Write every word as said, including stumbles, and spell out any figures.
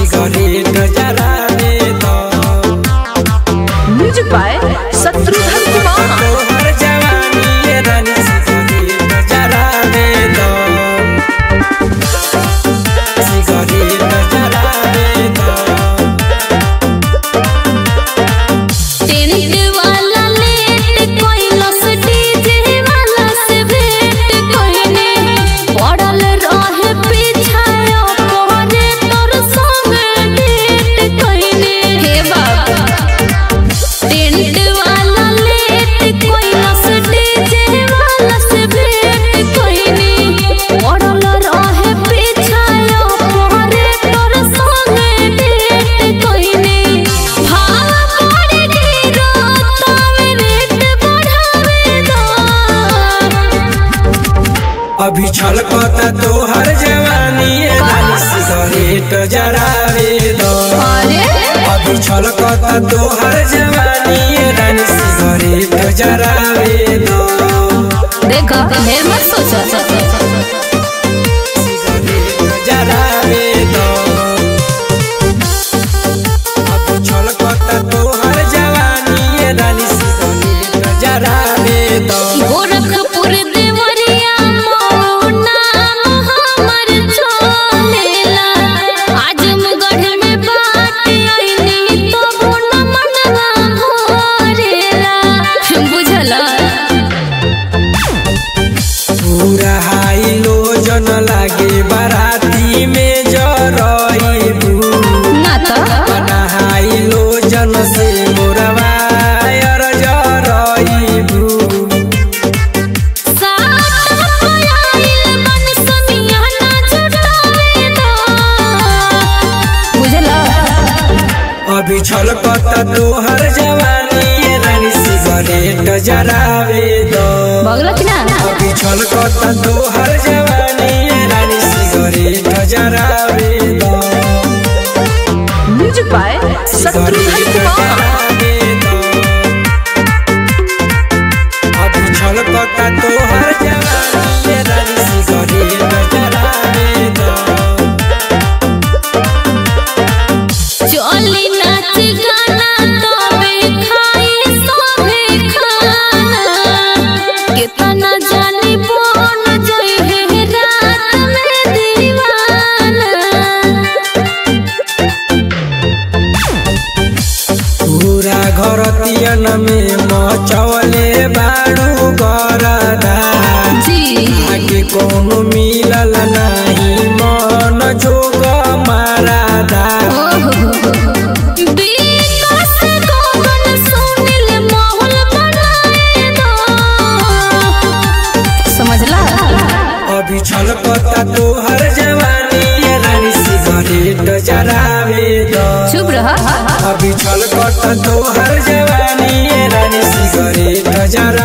Cigarette जरावे दो। Music by Shatrughan Kumar. तोहर जवानी ये रानी सिगरेट जरावे दो, सिगरेट जरावे दो। टेंट वाला लेट कोइला से डीजे वाला से भेंट कोइने पड़ल रहे पिछायो कोने तोर संग डेट कोइने। हे बाबा टेंट वाला लेट कोइला से डीजे वाला से भेंट कोइने पड़ल रहे पिछायो कोने तोर संग डेट कोइने। भाव पड़ गिरो तवे रेट बढ़ावे दो। अभी छलकता तोहर जवानी ये रानी सिगरेट जरावे दो। अभी छलकता तोहर जवानी ये रानी सिगरेट जरावे दो। देखा ढेर मत सोचा। सिगरेट जरावे दो। अभी छलकता तोहर जवानी ये रानी सिगरेट जरावे दो। गोरखपुर देवरिया मो नाम हमर चलेला। आजमगढ़ में बात आईनी तो न मनवा भरेला। बुझला पूरा हाई लोजन लागे बाराती में जरईबू। ना तो बना हाई लोजन से मोरवायर जरईबू। साथ आइल मन समियाना जुटावे दो। बुझला अभी छलकता तोहर जवानी ये रानी सिगरेट जरावे दो। बगल की ना अभी छलकता तोहर जवानी ये रानी सिगरेट जरावे दो। Music by Shatrughan cigarette Kumar. जरावे दो। अभी छलकता तोहर जवानी ये रानी सिगरेट जरावे दो। चली नाच गाना तबे खाई सभे खाना। कितना जानी बन जई है रात में दीवाना। पूरा घरतियन में मचवले बाड़ू गरदा। जी आगे कोनो मिलल नाही मन जोग मारादा। विकास गगन सुनील माहौल बनाए दो। समझला अभी छलकता तोहर जवानी ये रानी सिगरेट जरावे दो। चुप रहा। अभी छलकता तोहर जवानी ये रानी सिगरेट जरावे